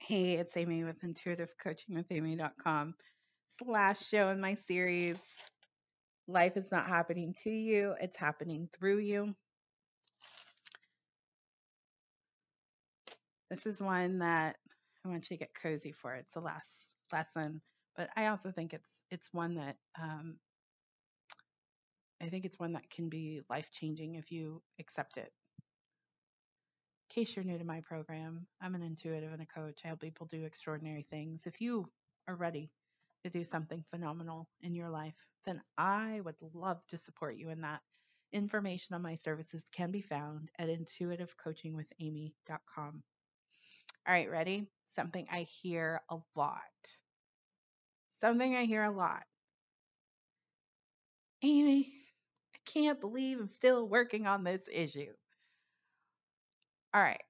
Hey, it's Amy with intuitivecoachingwithamy.com slash show in my series. Life is not happening to you, it's happening through you. This is one that I want you to get cozy for. It's the last lesson, but I also think it's one that I think it's one that can be life changing if you accept it. In case you're new to my program, I'm an intuitive and a coach. I help people do extraordinary things. If you are ready to do something phenomenal in your life, then I would love to support you in that. Information on my services can be found at intuitivecoachingwithamy.com. All right, ready? Something I hear a lot. Something I hear a lot. Amy, I can't believe I'm still working on this issue. All right,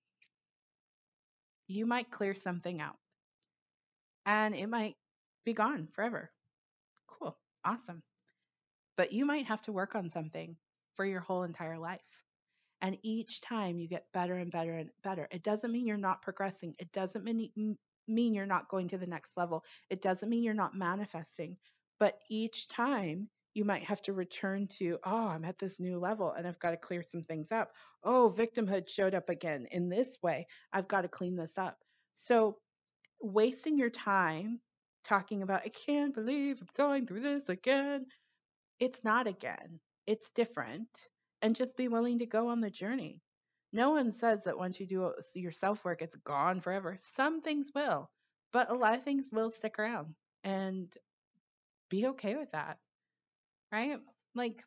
you might clear something out and it might be gone forever. Cool, awesome. But you might have to work on something for your whole entire life. And each time you get better and better and better. It doesn't mean you're not progressing. It doesn't mean you're not going to the next level. It doesn't mean you're not manifesting. But each time you might have to return to, oh, I'm at this new level and I've got to clear some things up. Oh, victimhood showed up again in this way. I've got to clean this up. So wasting your time talking about, I can't believe I'm going through this again. It's not again, it's different. And just be willing to go on the journey. No one says that once you do your self work, it's gone forever. Some things will, but a lot of things will stick around and be okay with that, right? Like,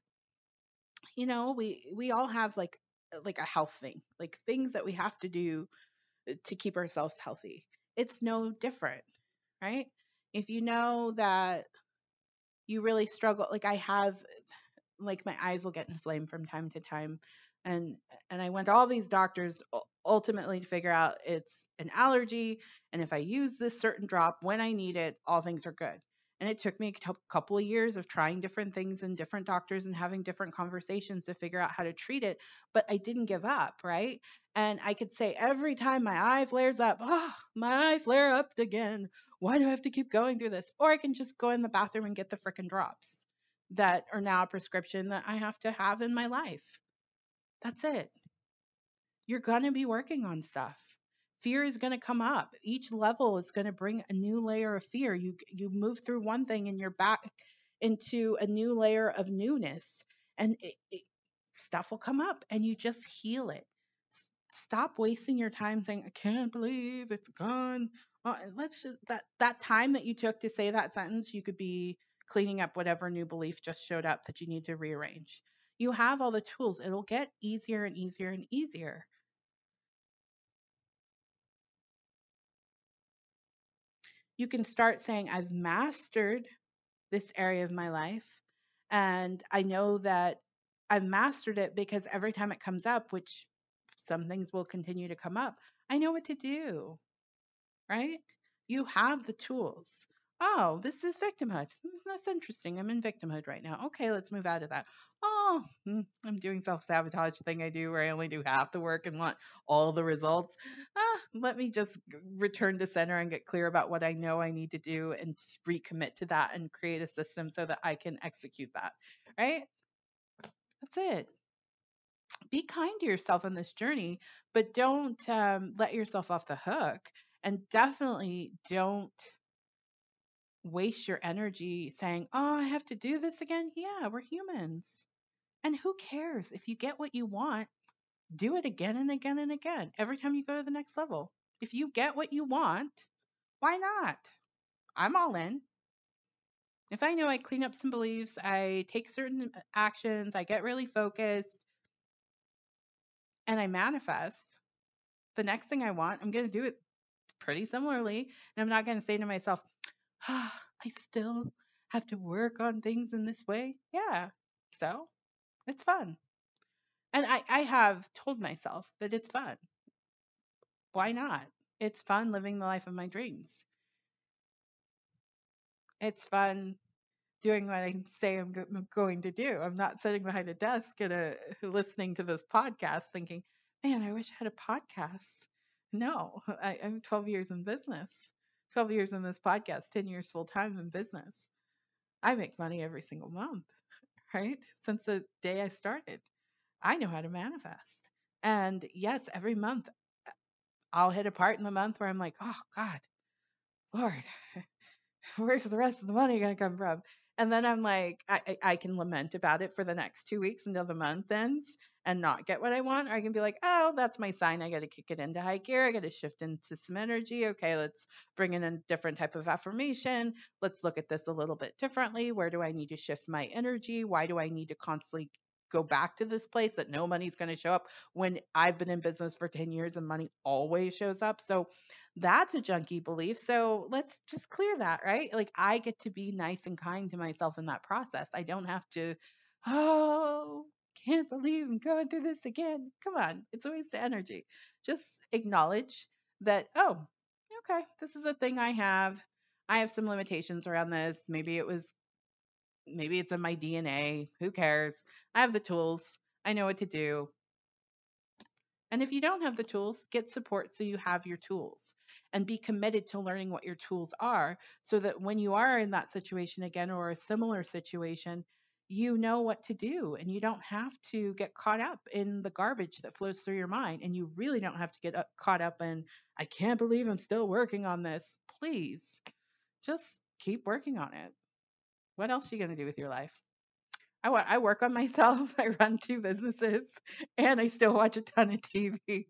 we all have like a health thing, like things that we have to do to keep ourselves healthy. It's no different, right? If you know that you really struggle, like I have, like my eyes will get inflamed from time to time, and I went to all these doctors ultimately to figure out it's an allergy, and if I use this certain drop when I need it, all things are good. And it took me a couple of years of trying different things and different doctors and having different conversations to figure out how to treat it, but I didn't give up, right? And I could say every time my eye flares up, oh, my eye flare up again, why do I have to keep going through this? Or I can just go in the bathroom and get the frickin' drops that are now a prescription that I have to have in my life. That's it. You're going to be working on stuff. Fear is going to come up. Each level is going to bring a new layer of fear. You move through one thing and you're back into a new layer of newness, and stuff will come up and you just heal it. Stop wasting your time saying, I can't believe it's gone. Let's just, that time that you took to say that sentence, you could be cleaning up whatever new belief just showed up that you need to rearrange. You have all the tools. It'll get easier and easier and easier. You can start saying, I've mastered this area of my life. And I know that I've mastered it because every time it comes up, which some things will continue to come up, I know what to do, right? You have the tools. Oh, this is victimhood. That's interesting. I'm in victimhood right now. Okay, let's move out of that. Oh, I'm doing self-sabotage thing I do where I only do half the work and want all the results. Let me just return to center and get clear about what I know I need to do and recommit to that and create a system so that I can execute that, right? That's it. Be kind to yourself on this journey, but don't let yourself off the hook. And definitely don't waste your energy saying, oh, I have to do this again. Yeah, we're humans. And who cares? If you get what you want, do it again and again and again every time you go to the next level. If you get what you want, why not? I'm all in. If I know I clean up some beliefs, I take certain actions, I get really focused, and I manifest the next thing I want, I'm going to do it pretty similarly. And I'm not going to say to myself, I still have to work on things in this way. Yeah. So it's fun. And I have told myself that it's fun. Why not? It's fun living the life of my dreams. It's fun doing what I say I'm going to do. I'm not sitting behind a desk and listening to this podcast thinking, man, I wish I had a podcast. No, I'm 12 years in business, 12 years in this podcast, 10 years full time in business. I make money every single month, right? Since the day I started, I know how to manifest. And yes, every month I'll hit a part in the month where I'm like, oh God, Lord, where's the rest of the money going to come from? And then I'm like, I can lament about it for the next 2 weeks until the month ends and not get what I want. Or I can be like, oh, that's my sign. I got to kick it into high gear. I got to shift into some energy. Okay, let's bring in a different type of affirmation. Let's look at this a little bit differently. Where do I need to shift my energy? Why do I need to constantly go back to this place that no money's going to show up when I've been in business for 10 years and money always shows up? So that's a junky belief. So let's just clear that, right? Like I get to be nice and kind to myself in that process. I don't have to, oh, can't believe I'm going through this again. Come on, it's a waste of energy. Just acknowledge that, oh, okay, this is a thing I have. I have some limitations around this. Maybe it's in my DNA. Who cares? I have the tools. I know what to do. And if you don't have the tools, get support so you have your tools and be committed to learning what your tools are so that when you are in that situation again or a similar situation, you know what to do and you don't have to get caught up in the garbage that flows through your mind. And you really don't have to get caught up in, I can't believe I'm still working on this. Please just keep working on it. What else are you going to do with your life? I work on myself. I run two businesses, and I still watch a ton of TV.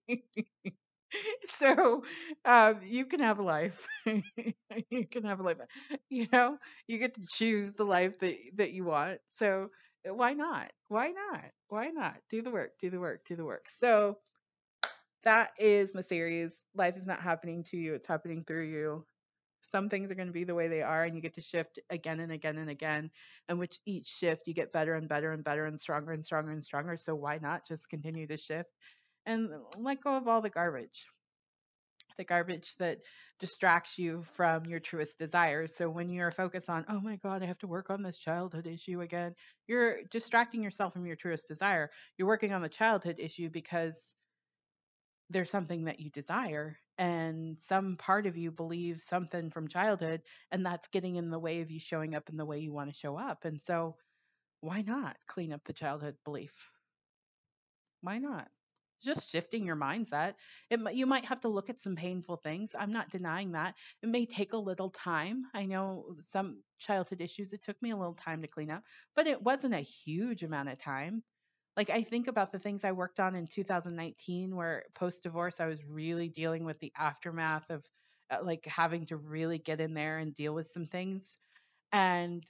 So you can have a life. You can have a life. You know, you get to choose the life that you want. So why not? Why not? Why not? Do the work. Do the work. Do the work. So that is my series. Life is not happening to you; it's happening through you. Some things are going to be the way they are, and you get to shift again and again and again. And which each shift you get better and better and better and stronger and stronger and stronger. So why not just continue to shift and let go of all the garbage that distracts you from your truest desires. So when you're focused on, oh my God, I have to work on this childhood issue again, you're distracting yourself from your truest desire. You're working on the childhood issue because there's something that you desire and some part of you believes something from childhood and that's getting in the way of you showing up in the way you want to show up. And so why not clean up the childhood belief? Why not? Just shifting your mindset. You might have to look at some painful things. I'm not denying that. It may take a little time. I know some childhood issues, it took me a little time to clean up, but it wasn't a huge amount of time. Like I think about the things I worked on in 2019, where post divorce, I was really dealing with the aftermath of like having to really get in there and deal with some things. And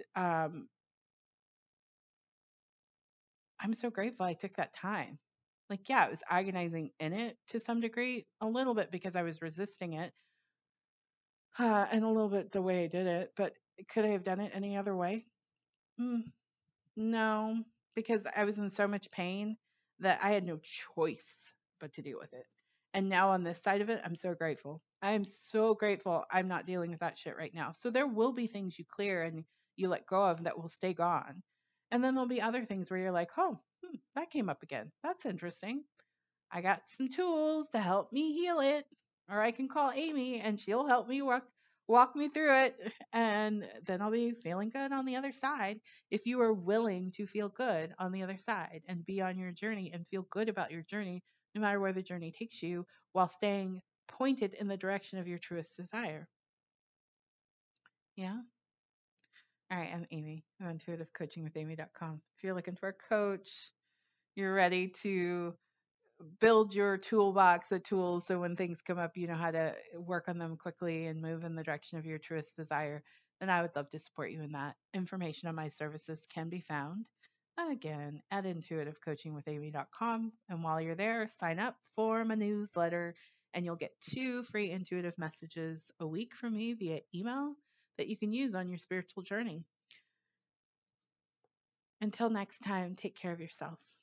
I'm so grateful I took that time. Like, yeah, it was agonizing in it to some degree, a little bit because I was resisting it, and a little bit the way I did it. But could I have done it any other way? Mm, no, because I was in so much pain that I had no choice but to deal with it. And now on this side of it, I'm so grateful. I am so grateful I'm not dealing with that shit right now. So there will be things you clear and you let go of that will stay gone. And then there'll be other things where you're like, oh, that came up again. That's interesting. I got some tools to help me heal it. Or I can call Amy and she'll help me walk me through it and then I'll be feeling good on the other side. If you are willing to feel good on the other side and be on your journey and feel good about your journey no matter where the journey takes you while staying pointed in the direction of your truest desire. Yeah. All right, I'm Amy. I'm intuitivecoachingwithamy.com. If you're looking for a coach, you're ready to build your toolbox of tools so when things come up, you know how to work on them quickly and move in the direction of your truest desire, then I would love to support you in that. Information on my services can be found again at intuitivecoachingwithamy.com. And while you're there, sign up for my newsletter and you'll get 2 free intuitive messages a week from me via email that you can use on your spiritual journey. Until next time, take care of yourself.